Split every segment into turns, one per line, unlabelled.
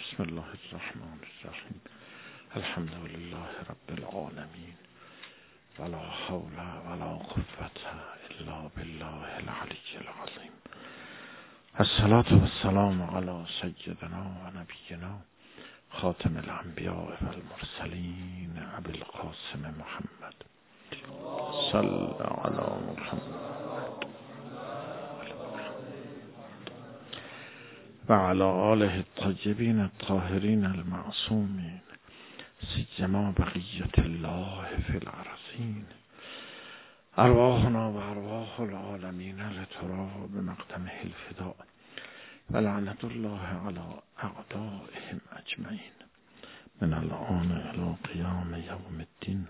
بسم الله الرحمن الرحیم. الحمد لله رب العالمین ولا حول ولا قوة الا بالله العلی العظیم. الصلاة والسلام علی سیدنا و نبینا خاتم الانبیاء والمرسلین ابی القاسم محمد صلی علی محمد و علی آله الطیبین الطاهرین المعصومین سیما بقیة الله فی الارضین. ارواحنا و ارواح العالمین لترا بمقدم الفداء و لعنت الله علی اعدائهم اجمعین من الآن الی قیام یوم الدین.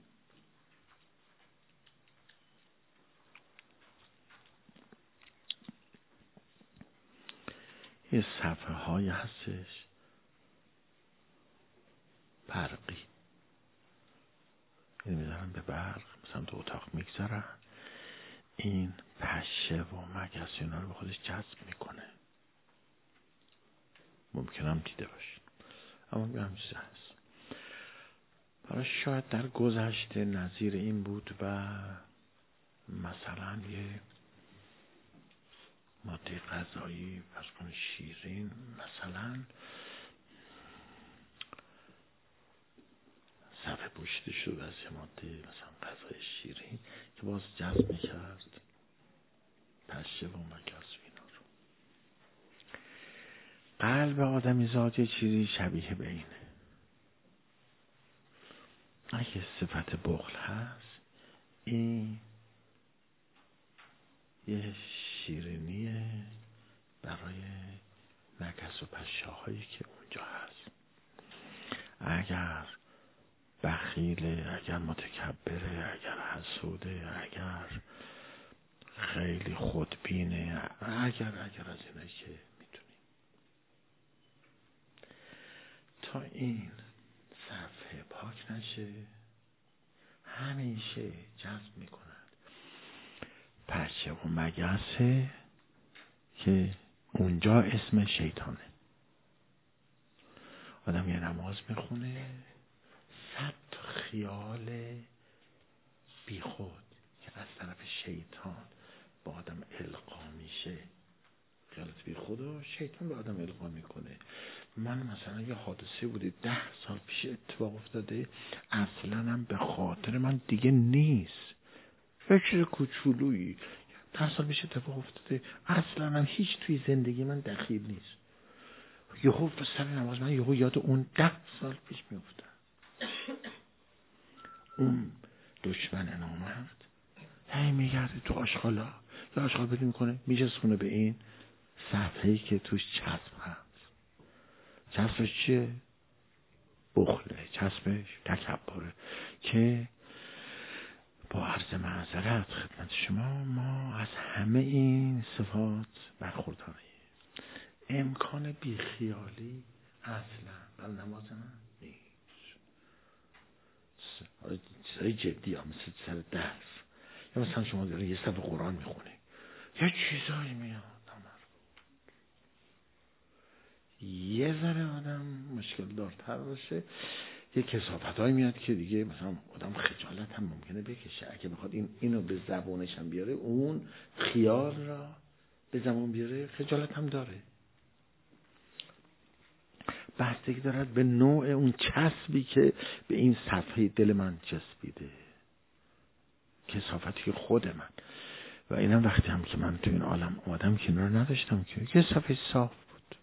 یه صفحه های هستش برقی، این میذارن به برق، مثلا تو اتاق میگذارن، این پشه و مگس اینا رو به خودش جذب میکنه. ممکنم دیده باشید، اما میگم چیزی هست. برای شاید در گذشته نظیر این بود و مثلا یه ماده غذایی فرض کنید شیرین، مثلا صفحه پوشیده شده از یه ماده مثلا غذای شیرین که باز جذب میکرد پشه و مگس و اینا رو. قلب آدمی زاد یه چیزی شبیه به اینه. اگه صفت بخل هست، این یه شیرینیه برای مگس و پشه هایی که اونجا هست. اگر بخیله، اگر متکبره، اگر حسوده، اگر خیلی خودبینه، اگر از اینایی که میتونی، تا این صفحه پاک نشه همیشه جذب میکنند پشه و مگسه که اونجا اسم شیطانه. آدم یه نماز میخونه، 100 خیال بی خود که از طرف شیطان با آدم القا میشه، خیالت بی خود و شیطان با آدم القا میکنه. من مثلا یه حادثه بوده 10 سال پیش اتفاق افتاده، اصلا هم به خاطر من دیگه نیست، فکر کوچولویی 10 سال پیش اتفاق افتاده، اصلا هم هیچ توی زندگی من دخیل نیست. یهو سر نماز من یهو یاد اون 10 سال پیش میفته. اون دشمن نامرد هی میگرده تو آشغالا، یا آشغال بدی میکنه میچسبونه به این صفحه‌ای که توش چسب هست. چسبش چیه؟ بخله، چسبش تکبره. که با عرض معذرت خدمت شما، ما از همه این صفات برخورداریم. امکان بیخیالی اصلا در نماز من نیست. چیزای جدی ها مثل سر درس، یا مثلا شما داره یه صفحه قرآن میخونه، یه چیزایی میاد یه ذره آدم مشکل دارتر باشه، یه کثافت هایی میاد که دیگه مثلا آدم خجالت هم ممکنه بکشه. اگه بخواد اینو به زبانش هم بیاره، اون خیال را به زبان بیاره، خجالت هم داره. بستگی دارد به نوع اون چسبی که به این صفحه دل من چسبیده، کثافتی خود من. و اینم وقتی هم که من تو این عالم آدم کنار نداشتم که صفحه صاف بود.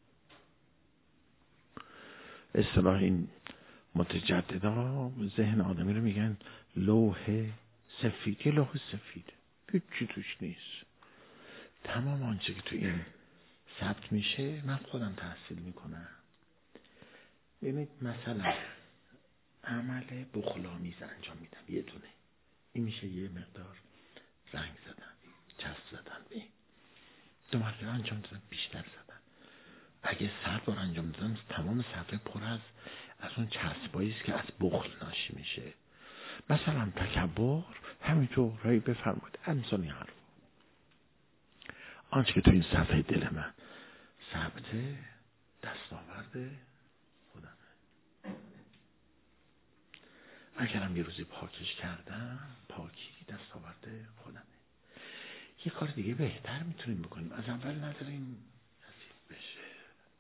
اصطلاح این متجددا ذهن آدمی رو میگن لوح سفید. یه لوح سفید هیچی توش نیست. تمام آنچه که تو این ثبت میشه من خودم تحصیل میکنم. ببینید مثلا عمل بخلامیز انجام میدم، یه دونه، این میشه یه مقدار رنگ زدن، چسب زدن. 2 مرتبه انجام دادم، بیشتر زدن. اگه 100 بار انجام دادم، تمام صفحه پر از اون چسبایی است که از بخل ناشی میشه. مثلا تکبر همینطور رای بفرمایید انسانی حرف. آنچه که تو این صفحه دل من ثبته، دستاورد خودمه. اگرم یه روزی پاکش کردم، پاکی دستاورد خودمه. یه کار دیگه بهتر میتونیم بکنیم، از اول نداریم نصیب بشه.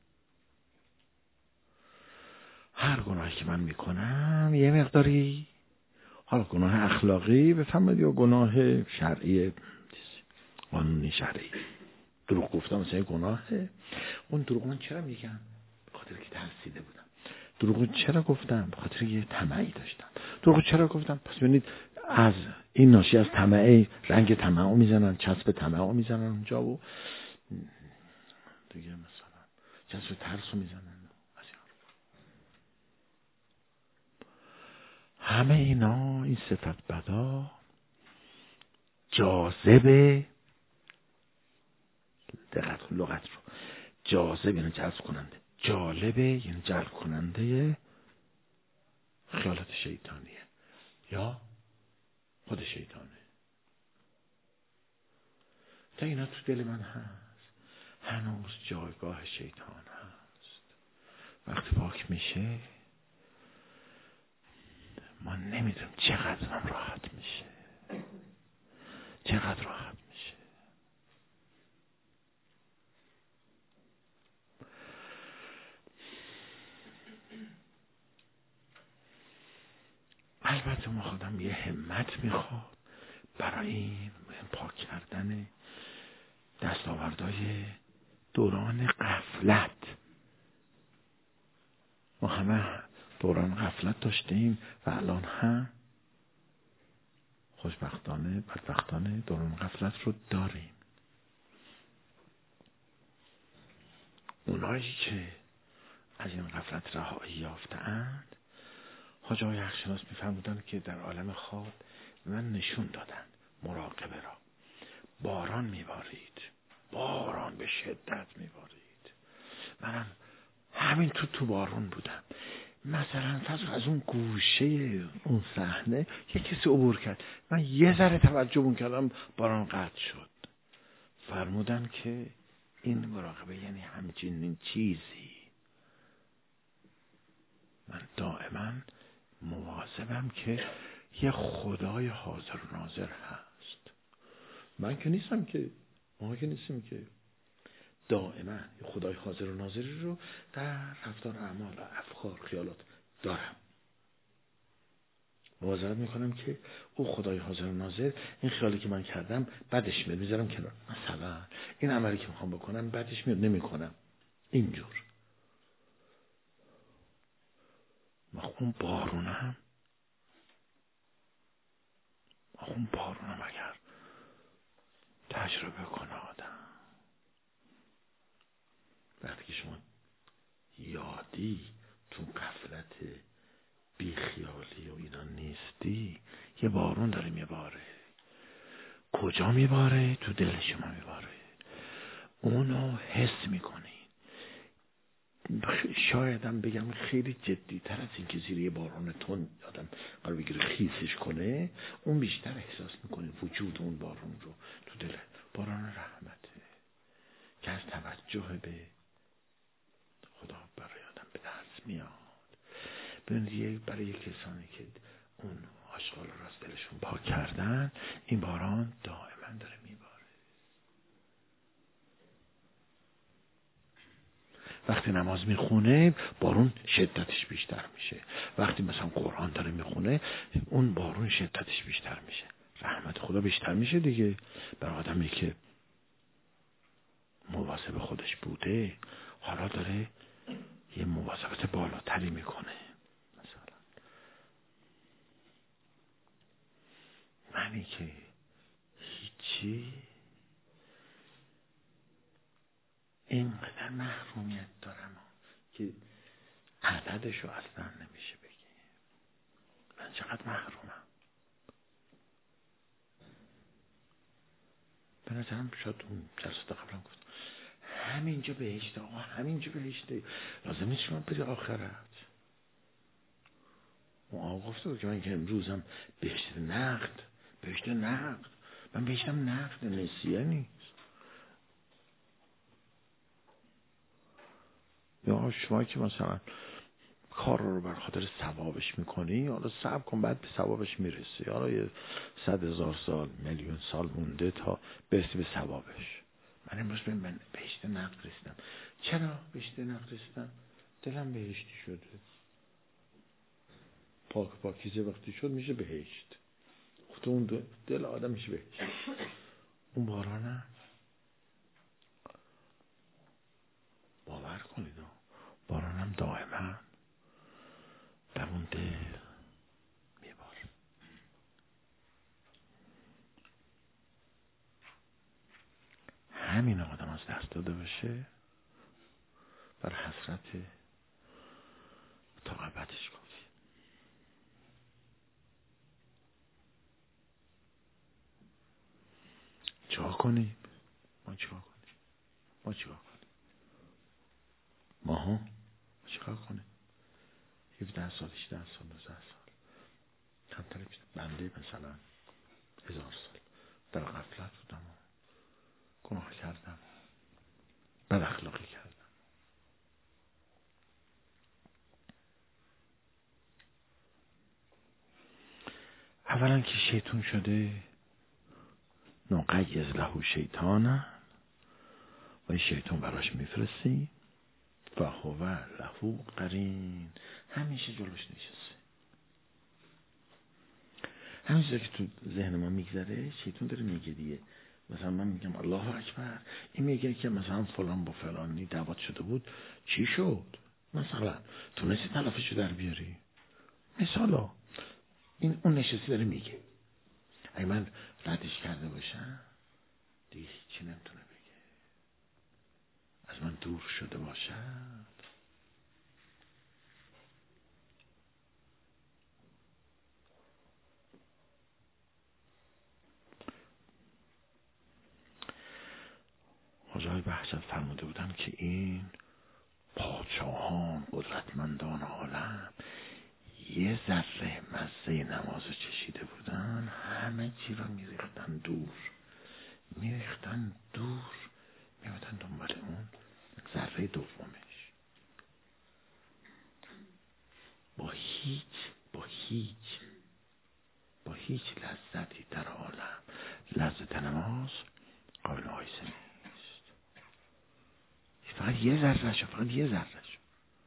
هر گناهی که من میکنم یه مقداری، حالا گناه اخلاقی بفهمید یا گناه شرعی قانونی شرعی، دروغ گفتم مثلا گناهه. اون دروغ من چرا میگم؟ به خاطر که ترسیده بودم. دروغ چرا گفتم؟ به خاطر یه طمعی داشتم. دروغ چرا گفتم؟ پس ببینید از این ناشی از طمعی، رنگ طمعو میزنن، چسب طمعو میزنن اونجا و دیگه مثلا چسب ترسو میزنن. همه اینا، این صفت بدا جاذبه، دقت لغت رو، جاذب یعنی جذب کننده، جالبه یعنی جلب کننده خیالات شیطانیه یا خود شیطانه. تا اینا تو دل من هست، هنوز جایگاه شیطان هست. وقتی پاک میشه ما نمیدونم چقدر من راحت میشه، چقدر راحت میشه. البته ما خودم یه همت میخواد برای این پاک کردن دستاوردهای دوران غفلت. ما همه دوران غفلت داشتیم و الان هم خوشبختانه بدبختانه دوران غفلت رو داریم. اونایی که از این غفلت رهایی یافتند، حاج آقای حق‌شناس می‌فرمودند که در عالم خواب من نشون دادن مراقبه را. باران میبارید، باران به شدت میبارید. منم همین تو بارون بودم. مثلا فرض از اون گوشه اون صحنه یک کسی عبور کرد، من یه ذره توجه اون کردم، باران قطع شد. فرمودن که این مراقبه یعنی همچین چیزی. من دائما مواظبم که یه خدای حاضر و ناظر هست. من که نیستم که، ما که نیستیم که. دائما خدای حاضر و ناظری رو در رفتار، اعمال، افکار، خیالات دارم. مواظبت میکنم که او خدای حاضر و ناظر این خیالی که من کردم بعدش میاد میذارم کنار. مثلا این عملی که میخوام بکنم بعدش میاد نمیکنم. اینجور اون بارونم اگر تجربه کنه آدم، وقتی که شما یادی تو غفلت بیخیالی و اینا نیستی، یه بارون داره میباره. کجا میباره؟ تو دل شما میباره. اونو حس میکنی. شایدم بگم خیلی جدی تر از این که زیر یه بارون تند آدم قرار بگیره خیسش کنه، اون بیشتر احساس میکنه وجود اون بارون رو تو دل. باران رحمته که از توجه به خدا برای آدم به دست میاد. ببینید برای کسانی که اون آشغال رو از دلشون پاک کردن، این باران دائما داره میباره. وقتی نماز میخونه بارون شدتش بیشتر میشه. وقتی مثلا قرآن داره میخونه اون بارون شدتش بیشتر میشه. رحمت خدا بیشتر میشه دیگه. برای آدمی که مواظب خودش بوده حالا داره یه مواظبت بالاتری میکنه. مثلا منی که هیچی اینقدر محرومیت دارم که عددشو اصلا نمیشه بگی. من چقدر محرومم. به نظرم شاید اون جلسات قبلا گفت همینجا بهشته. آقا همینجا بهشته، لازم نیست شما بری آخرت. اون آقا گفته که من که امروزم بهشته نقد، بهشته نقد، من بهشتم نقد نسیه نیست. یا شما که مثلا کار رو بر خاطر ثوابش میکنی، حالا صبر کن بعد به ثوابش میرسی. حالا یه 100,000 سال، میلیون سال مونده تا برسی به ثوابش. من امروز به بهشت نقد رسیدم. چرا بهشت نقد رسیدم؟ دلم بهشتی شده. پاکیزه وقتی شد میشه بهشت. خود اون دل آدم میشه بهشت. اون بارانه باور کنید بارانم دائما در اون دل میبار. همین آدم از دست داده باشه بر حسرت تا ابدش کافی. چیکار کنیم؟ ما چیکار کنیم؟ 17 سال، 18 سال، 19 سال کمتر بیشتر بنده مثلا 1000 سال در غفلت بودم و گناه کردم، بد اخلاقی کردم. اولا که شیطون شده نقیض له شیطانه و این شیطون براش میفرستی و هو له قرین، همیشه جلوش نشسته. همیشه که تو ذهن ما میگذره شیطون داره میگه دیگه. مثلا من میگم الله اکبر، این میگه که مثلا فلان با فلانی دعوت شده بود، چی شد؟ مثلا تونستی تلافیشو در بیاری؟ مثلا این اون نشستی داره میگه. اگه من ردش کرده باشم دیگه هیچی نمیتونه بگه. از من دور شده باشد حاجی بحثت فرموده بودن که این پادشاهان قدرتمندان عالم یه ذره مزه نماز چشیده بودن، همه چی رو میریختن دور، میبودن دنبال اون ذره دومش. با هیچ لذتی در عالم لذت نماز قابل مقایسه نیست. فقط یه ذره‌شو.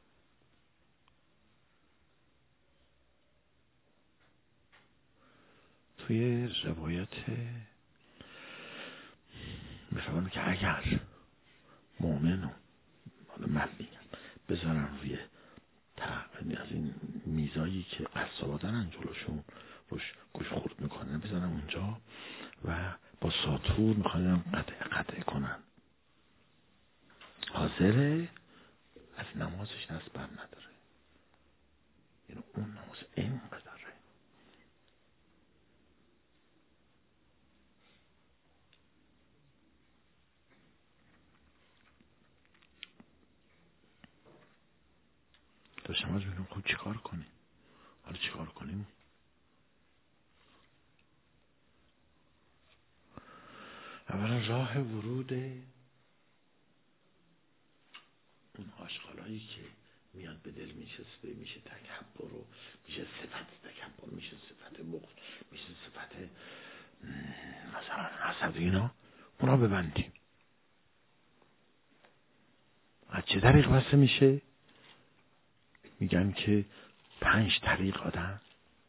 توی روایت میفهمم که اگر مؤمنو، حالا من میگم، بذارن روی از این میزایی که قصابا دارن جلوشون روش گوش خورد میکنن، بذارن اونجا و با ساطور میخوان قطع کنن، حاضره از نمازش دست بر نداره. یعنی اون نماز اینقدره. داشتم از بینم خود چیکار کنیم؟ حالا چیکار کنیم؟ اولا راه ورود اون آشغالایی که میاد به دل میشسته، میشه تکبر رو، میشه صفت تکبر، میشه صفت بخل، میشه صفت مثلا حسد، اینا اونا ببندیم. از چه طریق بسته میشه؟ میگن که 5 طریق آدم،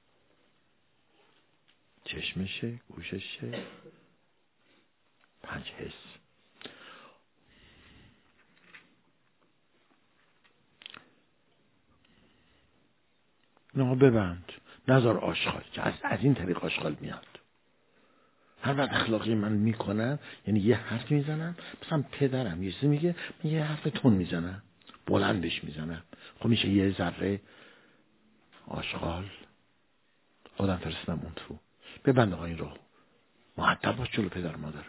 چشمشه، گوششه، 5 حس. نه ببند، نذار آشغال که از این طریق آشغال میاد. هر وقت اخلاقی من میکنم، یعنی یه حرف میزنم، مثلا پدرم یه چیزی میگه، من یه حرف تون میزنم، بلندش میزنم، خب میشه یه ذره آشغال خودم فرستم اون تو. ببند آقا این رو، مؤدب باش جلو پدر مادرت.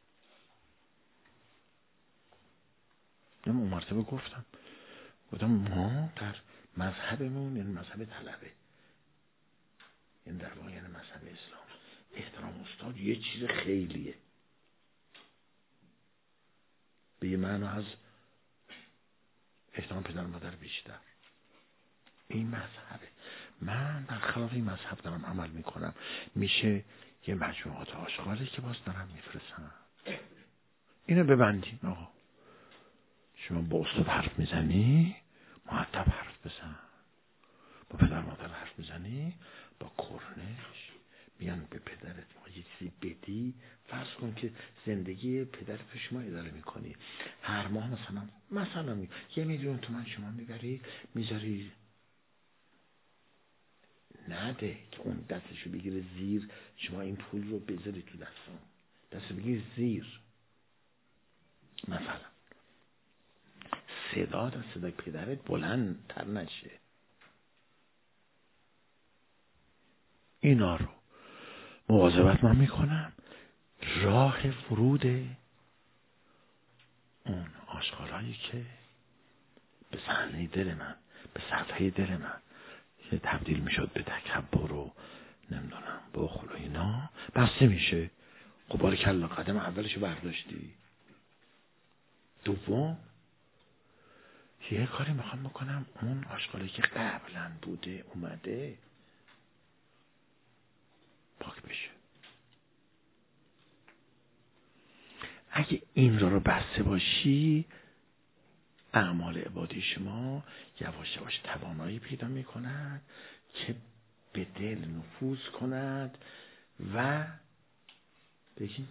اون مرتبه گفتم ما در مذهبمون، یعنی مذهب طلبه، یعنی در واقع یعنی مذهب اسلام، احترام استاد یه چیز خیلیه. به یه معنی از احترام پدر مادر بیشتر. این مذهبه. من برخلاف این مذهب دارم عمل میکنم. میشه یه مجموعات آشغالی که باز دارم میفرستم. اینو ببندیم. آقا شما با استاد حرف میزنی، مؤدب حرف بزن. با پدر مادر حرف میزنی، با کرنش بیان به پدرت یه چیزی بدی. فرض کن که زندگی پدرت رو شما اداره میکنی، هر ماه مثلا 1,000,000 تومان شما میبری میذاری، نده که اون دستشو بگیره زیر، شما این پول رو بذاری تو دستو بگیر زیر. مثلا صدای پدرت بلندتر نشه. اینا رو مواظبت من میکنم. راه ورود اون آشغالایی که به صحنه دل من، به صفحه دل من که تبدیل میشد به تکبر و نمیدونم بخل و اینا، بسته میشه. خب باریکلا قدم اولشو برداشتی. دوم یه کاری میخوام بکنم اون آشغالی که قبلا بوده اومده پاک بشه. اگه این رو بسته باشی، اعمال عبادی شما یواش یواش توانایی پیدا میکند که به دل نفوذ کند و بگیم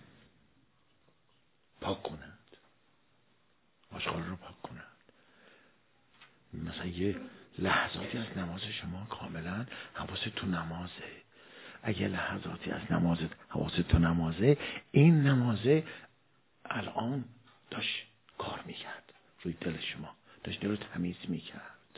پاک کند، آشغال رو پاک کند. مثلا یه لحظاتی از نماز شما کاملا حواست تو نمازه. اگه لحظاتی از نمازت حواست تو نمازه، این نمازه الان داشت کار میکرد روی دل شما، داشت دل رو تمیز میکرد.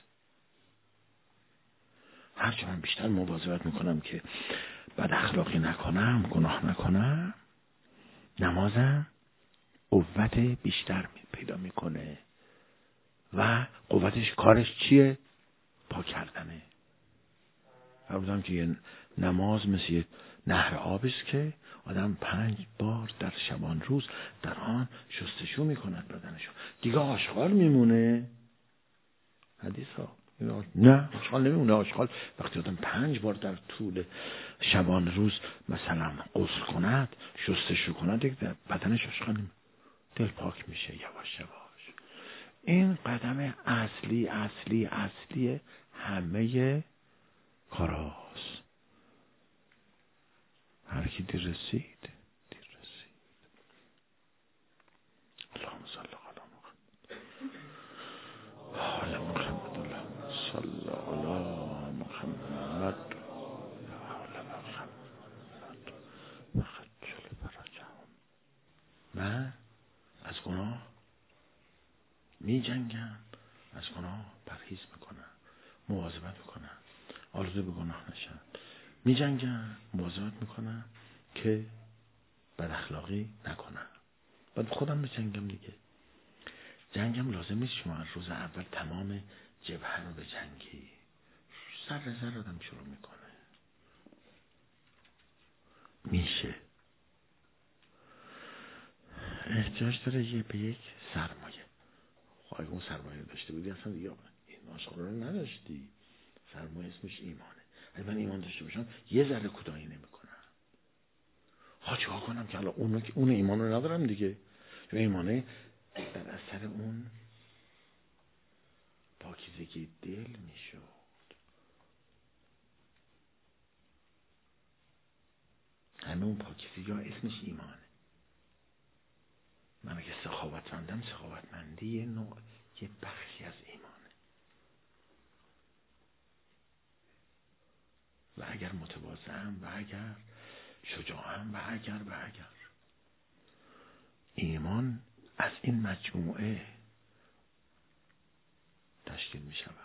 هرچه من بیشتر مواظبت میکنم که بد اخلاقی نکنم، گناه نکنم، نمازم قوت بیشتر پیدا میکنه. و قوتش کارش چیه؟ پاک کردنه. فرضم که یه نماز مثل یه نهر آبیست که آدم 5 بار در شبان روز در آن شستشو میکند بدنشو. دیگه آشغال میمونه؟ حدیث ها نه، آشغال نمیمونه. آشغال وقتی آدم 5 بار در طول شبان روز مثلا غسل کند، شستشو کند، دیگه در بدنش آشغال نمیمونه. دل پاک میشه یواش یواش. این قدم اصلی همه کاراست. هر کی دیر رسید. اللهم صل علی محمد. اللهم صل علی محمد. من از گناه می جنگم، از گناه پرهیز میکنم، مواظبت میکنم آلوده به گناه نشم. می جنگم، مواظبت میکنم که بد اخلاقی نکنم. باید خودم به جنگم دیگه. جنگم لازم نیست شما از روز اول تمام جبهه رو به جنگی. ذره آدم شروع میکنه. میشه. احتیاج داره به یک سرمایه. خب اگه اون سرمایه داشته بودی اصلا دیگه این آشغال رو نداشتی. سرمایه اسمش ایمانه. اگه من ایمان داشته باشم یه ذره کوتاهی نمیکنم. چیکار کنم که الان اون ایمان رو ندارم دیگه. چون ایمانه در اثر اون پاکیزگی دل میشد. همه اون پاکیزگی ها اسمش ایمانه. من اگه سخاوتمندم، سخاوتمندی یه بخشی از ایمانه. و اگر متواضعم، و اگر شجاعم، و اگر ایمان از این مجموعه تشکیل می شود.